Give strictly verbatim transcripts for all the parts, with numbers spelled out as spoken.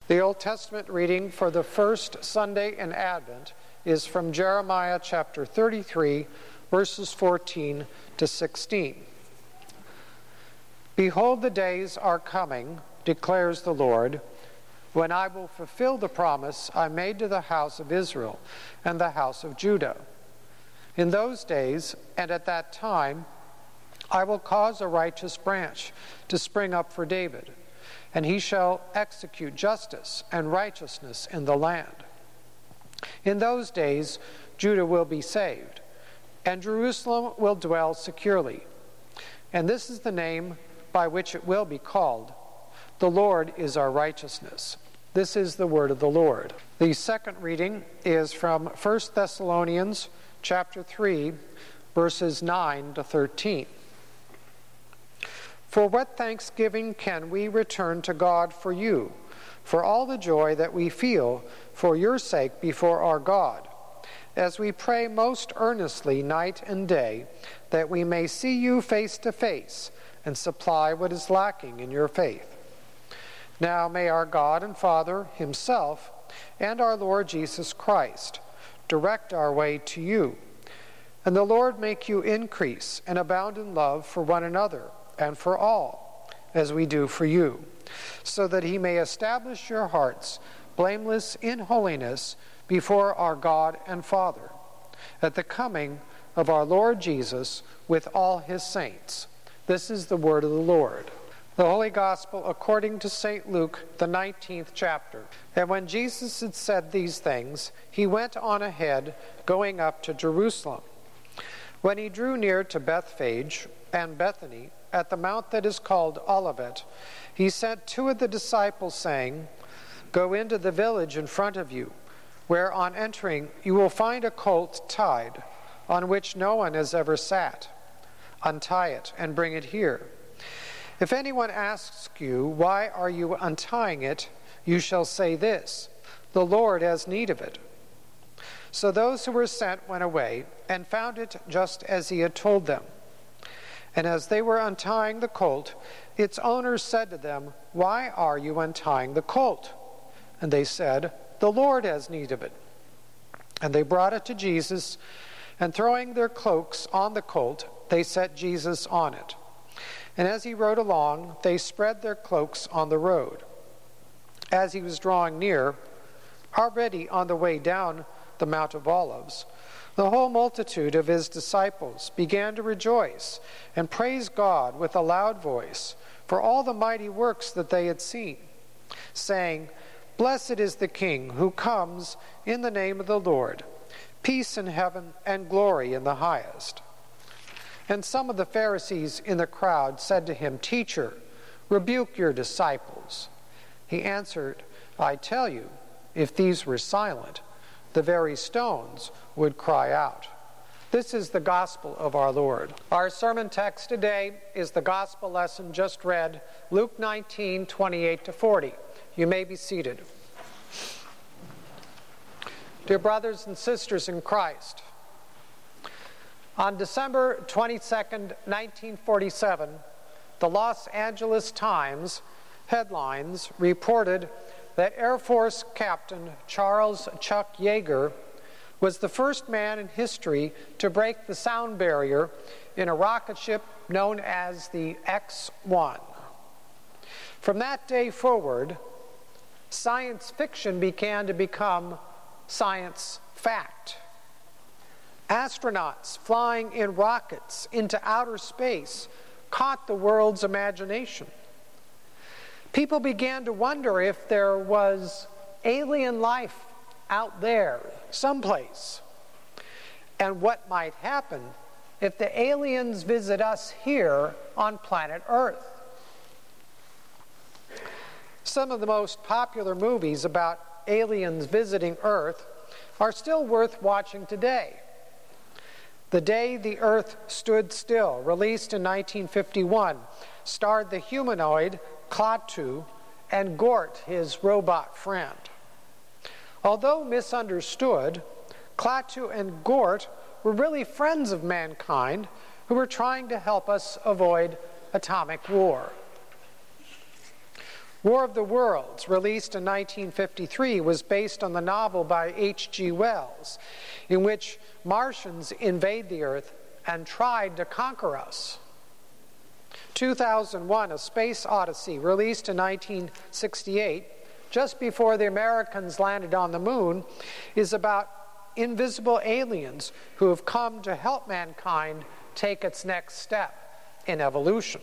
The Old Testament reading for the first Sunday in Advent is from Jeremiah chapter thirty-three, verses fourteen to sixteen. Behold, the days are coming, declares the Lord, when I will fulfill the promise I made to the house of Israel and the house of Judah. In those days and at that time, I will cause a righteous branch to spring up for David, and he shall execute justice and righteousness in the land. In those days, Judah will be saved, and Jerusalem will dwell securely. And this is the name by which it will be called: the Lord is our righteousness. This is the word of the Lord. The second reading is from First Thessalonians chapter three, verses nine to thirteen. For what thanksgiving can we return to God for you, for all the joy that we feel for your sake before our God, as we pray most earnestly night and day, that we may see you face to face and supply what is lacking in your faith. Now may our God and Father himself and our Lord Jesus Christ direct our way to you, and the Lord make you increase and abound in love for one another and for all, as we do for you, so that he may establish your hearts blameless in holiness before our God and Father, at the coming of our Lord Jesus with all his saints. This is the word of the Lord. The Holy Gospel according to Saint Luke, the nineteenth chapter. And when Jesus had said these things, he went on ahead, going up to Jerusalem. When he drew near to Bethphage and Bethany, at the mount that is called Olivet, he sent two of the disciples, saying, Go into the village in front of you, where on entering you will find a colt tied, on which no one has ever sat. Untie it and bring it here. If anyone asks you, Why are you untying it? You shall say this, The Lord has need of it. So those who were sent went away and found it just as he had told them. And as they were untying the colt, its owners said to them, Why are you untying the colt? And they said, The Lord has need of it. And they brought it to Jesus, and throwing their cloaks on the colt, they set Jesus on it. And as he rode along, they spread their cloaks on the road. As he was drawing near, already on the way down the Mount of Olives, the whole multitude of his disciples began to rejoice and praise God with a loud voice for all the mighty works that they had seen, saying, Blessed is the King who comes in the name of the Lord, peace in heaven and glory in the highest. And some of the Pharisees in the crowd said to him, Teacher, rebuke your disciples. He answered, I tell you, if these were silent, the very stones would cry out. This is the gospel of our Lord. Our sermon text today is the gospel lesson just read, Luke nineteen, twenty-eight to forty. You may be seated. Dear brothers and sisters in Christ, on December twenty-second, nineteen forty-seven, the Los Angeles Times headlines reported that Air Force Captain Charles Chuck Yeager was the first man in history to break the sound barrier in a rocket ship known as the X one. From that day forward, science fiction began to become science fact. Astronauts flying in rockets into outer space caught the world's imagination. People began to wonder if there was alien life out there someplace, and what might happen if the aliens visit us here on planet Earth. Some of the most popular movies about aliens visiting Earth are still worth watching today. The Day the Earth Stood Still, released in nineteen fifty-one, starred the humanoid Klaatu and Gort, his robot friend. Although misunderstood, Klaatu and Gort were really friends of mankind who were trying to help us avoid atomic war. War of the Worlds, released in nineteen fifty-three, was based on the novel by H G Wells, in which Martians invade the Earth and tried to conquer us. two thousand one, A Space Odyssey, released in nineteen sixty-eight, just before the Americans landed on the moon, is about invisible aliens who have come to help mankind take its next step in evolution.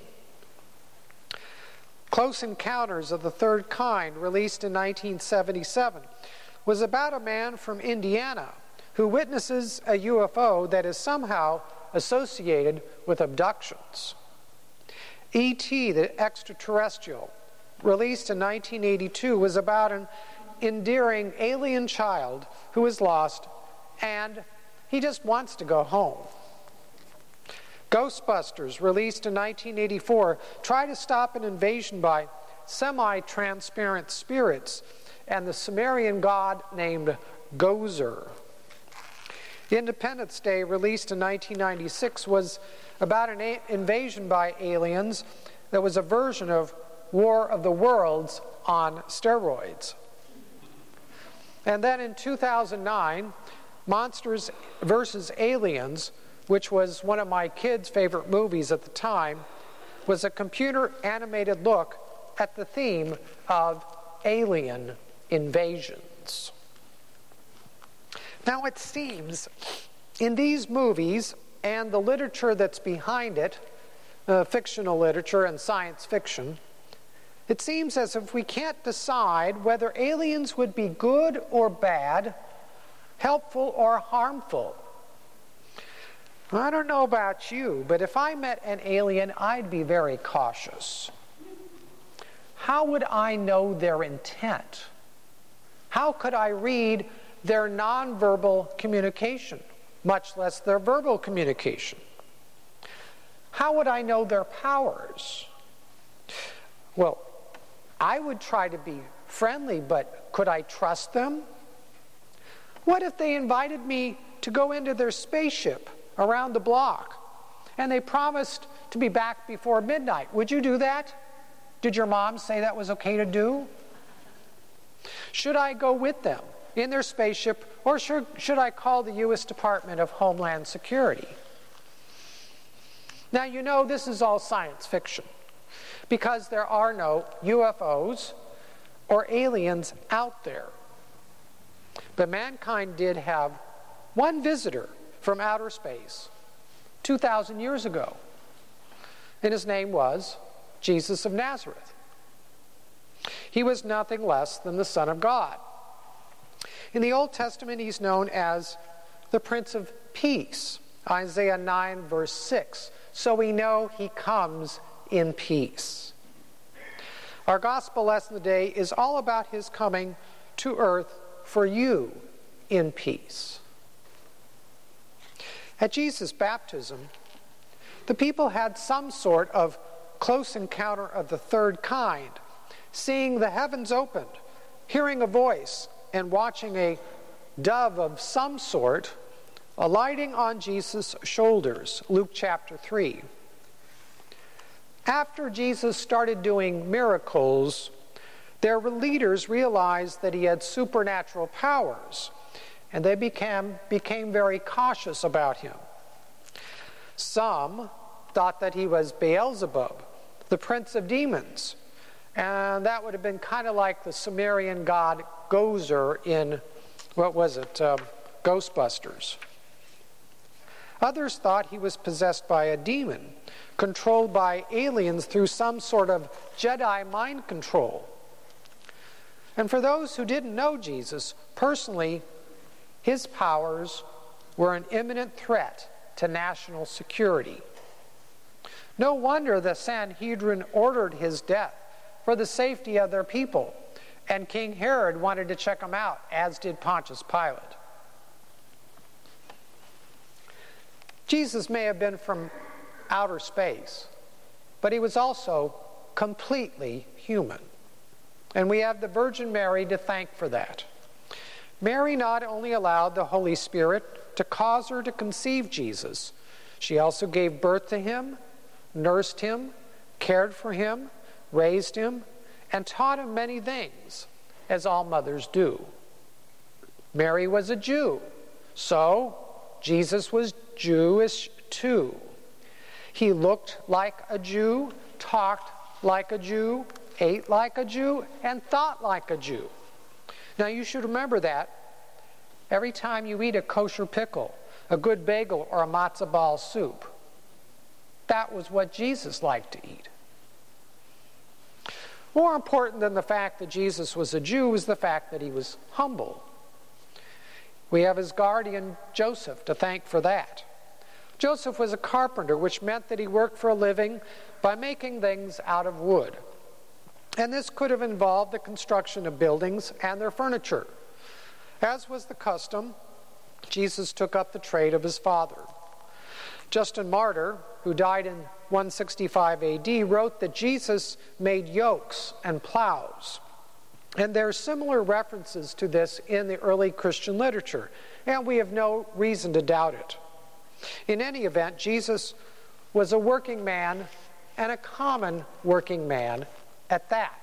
Close Encounters of the Third Kind, released in nineteen seventy-seven, was about a man from Indiana who witnesses a U F O that is somehow associated with abductions. E T, the Extraterrestrial, released in nineteen eighty-two, was about an endearing alien child who is lost and he just wants to go home. Ghostbusters, released in nineteen eighty-four, tried to stop an invasion by semi-transparent spirits and the Sumerian god named Gozer. Independence Day, released in nineteen ninety-six, was about an a- invasion by aliens that was a version of War of the Worlds on steroids. And then in two thousand nine, Monsters versus Aliens, which was one of my kids' favorite movies at the time, was a computer-animated look at the theme of alien invasions. Now it seems in these movies and the literature that's behind it, uh, fictional literature and science fiction, it seems as if we can't decide whether aliens would be good or bad, helpful or harmful. I don't know about you, but if I met an alien, I'd be very cautious. How would I know their intent? How could I read their nonverbal communication, much less their verbal communication? How would I know their powers? Well, I would try to be friendly, but could I trust them? What if they invited me to go into their spaceship around the block and they promised to be back before midnight? Would you do that? Did your mom say that was okay to do? Should I go with them in their spaceship, or should, should I call the U S Department of Homeland Security? Now, you know this is all science fiction because there are no U F Os or aliens out there. But mankind did have one visitor from outer space two thousand years ago, and his name was Jesus of Nazareth. He was nothing less than the Son of God. In the Old Testament, he's known as the Prince of Peace, Isaiah nine, verse six. So we know he comes in peace. Our gospel lesson today is all about his coming to earth for you in peace. At Jesus' baptism, the people had some sort of close encounter of the third kind, seeing the heavens opened, hearing a voice, and watching a dove of some sort alighting on Jesus' shoulders, Luke chapter three. After Jesus started doing miracles, their leaders realized that he had supernatural powers, and they became, became very cautious about him. Some thought that he was Beelzebub, the prince of demons, and that would have been kind of like the Sumerian god Gozer in, what was it, uh, Ghostbusters. Others thought he was possessed by a demon, controlled by aliens through some sort of Jedi mind control. And for those who didn't know Jesus personally, his powers were an imminent threat to national security. No wonder the Sanhedrin ordered his death for the safety of their people, and King Herod wanted to check him out, as did Pontius Pilate. Jesus may have been from outer space, but he was also completely human. And we have the Virgin Mary to thank for that. Mary not only allowed the Holy Spirit to cause her to conceive Jesus, she also gave birth to him, nursed him, cared for him, raised him, and taught him many things, as all mothers do. Mary was a Jew, so Jesus was Jewish too. He looked like a Jew, talked like a Jew, ate like a Jew, and thought like a Jew. Now you should remember that every time you eat a kosher pickle, a good bagel, or a matzo ball soup. That was what Jesus liked to eat. More important than the fact that Jesus was a Jew was the fact that he was humble. We have his guardian, Joseph, to thank for that. Joseph was a carpenter, which meant that he worked for a living by making things out of wood. And this could have involved the construction of buildings and their furniture. As was the custom, Jesus took up the trade of his father. Justin Martyr, who died in one sixty-five A D, wrote that Jesus made yokes and plows. And there are similar references to this in the early Christian literature, and we have no reason to doubt it. In any event, Jesus was a working man, and a common working man at that.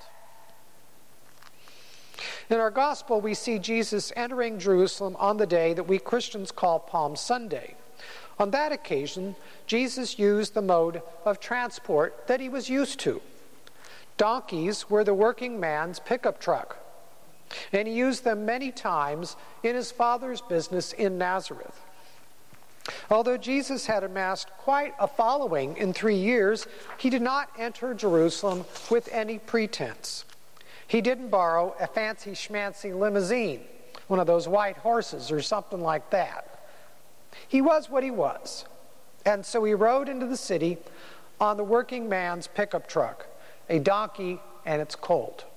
In our gospel, we see Jesus entering Jerusalem on the day that we Christians call Palm Sunday. On that occasion, Jesus used the mode of transport that he was used to. Donkeys were the working man's pickup truck, and he used them many times in his father's business in Nazareth. Although Jesus had amassed quite a following in three years, he did not enter Jerusalem with any pretense. He didn't borrow a fancy schmancy limousine, one of those white horses or something like that. He was what he was, and so he rode into the city on the working man's pickup truck, a donkey and its colt.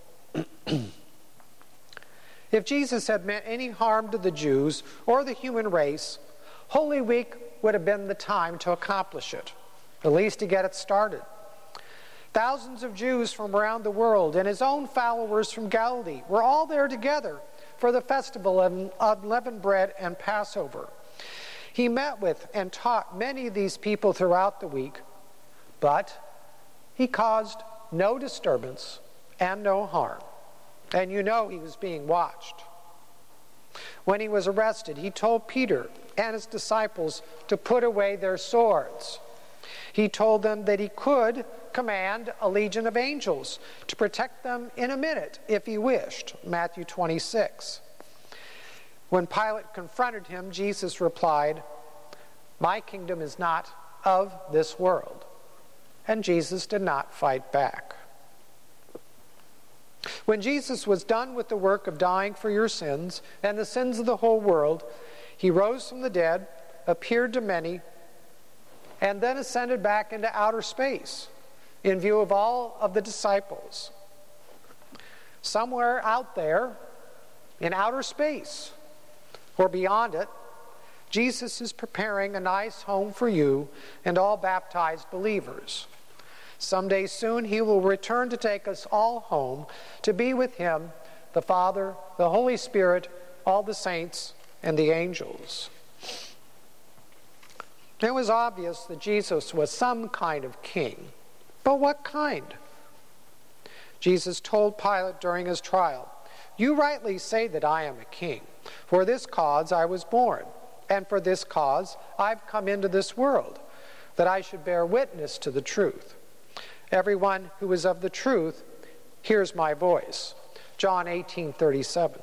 If Jesus had meant any harm to the Jews or the human race, Holy Week would have been the time to accomplish it, at least to get it started. Thousands of Jews from around the world and his own followers from Galilee were all there together for the festival of unleavened bread and Passover. He met with and taught many of these people throughout the week, but he caused no disturbance and no harm. And you know he was being watched. When he was arrested, he told Peter and his disciples to put away their swords. He told them that he could command a legion of angels to protect them in a minute if he wished, Matthew twenty-six. When Pilate confronted him, Jesus replied, "My kingdom is not of this world." And Jesus did not fight back. When Jesus was done with the work of dying for your sins and the sins of the whole world, he rose from the dead, appeared to many, and then ascended back into outer space in view of all of the disciples. Somewhere out there in outer space or beyond it, Jesus is preparing a nice home for you and all baptized believers. Someday soon he will return to take us all home to be with him, the Father, the Holy Spirit, all the saints, and the angels. It was obvious that Jesus was some kind of king. But what kind? Jesus told Pilate during his trial, "You rightly say that I am a king. For this cause I was born, and for this cause I've come into this world, that I should bear witness to the truth. Everyone who is of the truth hears my voice." John eighteen thirty-seven.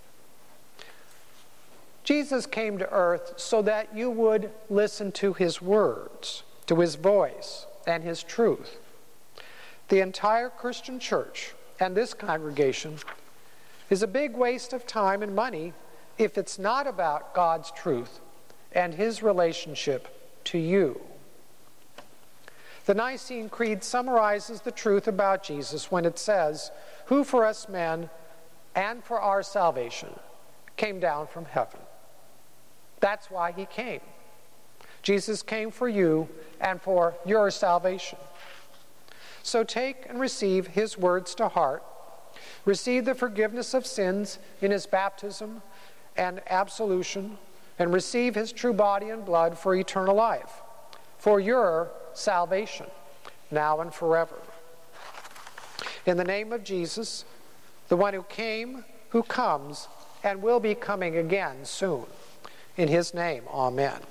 Jesus came to earth so that you would listen to his words, to his voice, and his truth. The entire Christian church and this congregation is a big waste of time and money if it's not about God's truth and his relationship to you. The Nicene Creed summarizes the truth about Jesus when it says, "Who for us men and for our salvation came down from heaven." That's why he came. Jesus came for you and for your salvation. So take and receive his words to heart. Receive the forgiveness of sins in his baptism and absolution, and receive his true body and blood for eternal life, for your salvation, now and forever. In the name of Jesus, the one who came, who comes, and will be coming again soon. In his name, amen.